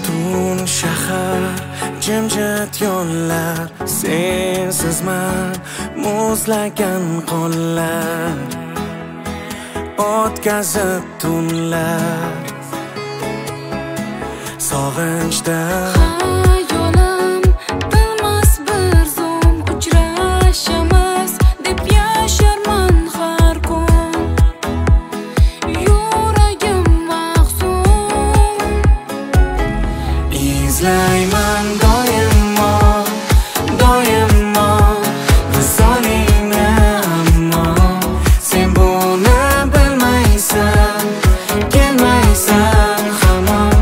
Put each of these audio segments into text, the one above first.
Butun shahar jimjit yo'llar, sensizman muzlagan qo'llar o'tkazib tunlar sog'inchda. Xayolim bilmas bir zum uchrashamiz deb yasharman har kun. Yuragim mahzun, izlayman doimo, doimo visolingni, ammo sen buni bilmaysan, kelmaysan hamon.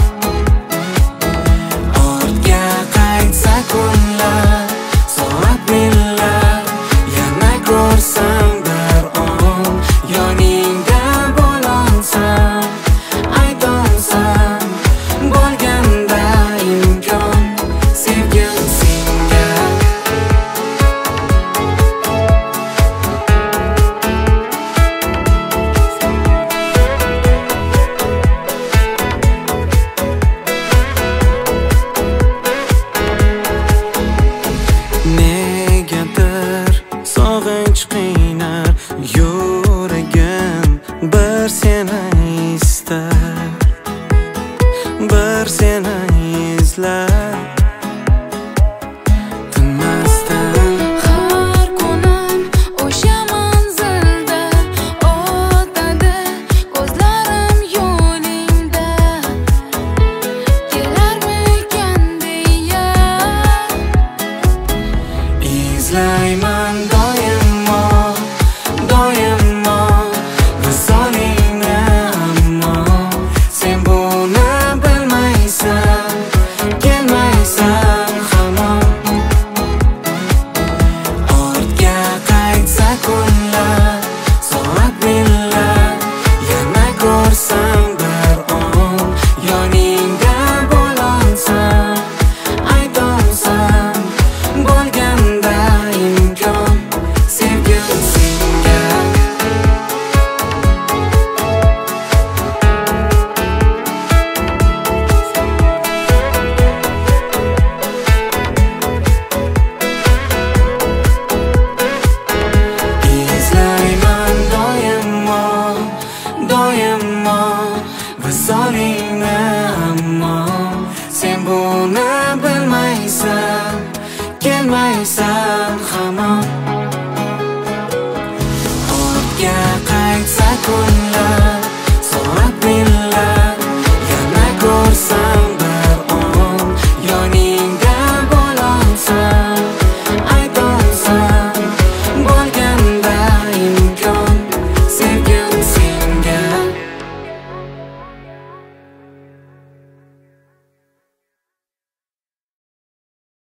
Ortga qaytsa kunlar, soat millar, yana ko'rsam bir on, yoningda bo'lsam, aytolsam bo'lganda imkon, sevgim senga. Negadir sog'inch qiynar yuragim, bir seni istar, bir seni izlar tinmasdan. har kunim o'sha manzilda o'tadi, ko'zlarim yo'lingda kelarmikan deya. Izlayman doimo, doimo visolingni, ammo sen buni bilmaysan, kelmaysan hamon. Ortga qaytsa kunlar, soat millar, yana ko'rsam bir on, yoningda bo'lsam, aytolsam bo'lganda imkon, sevgim senga. Izlayman doimo, doimo visoling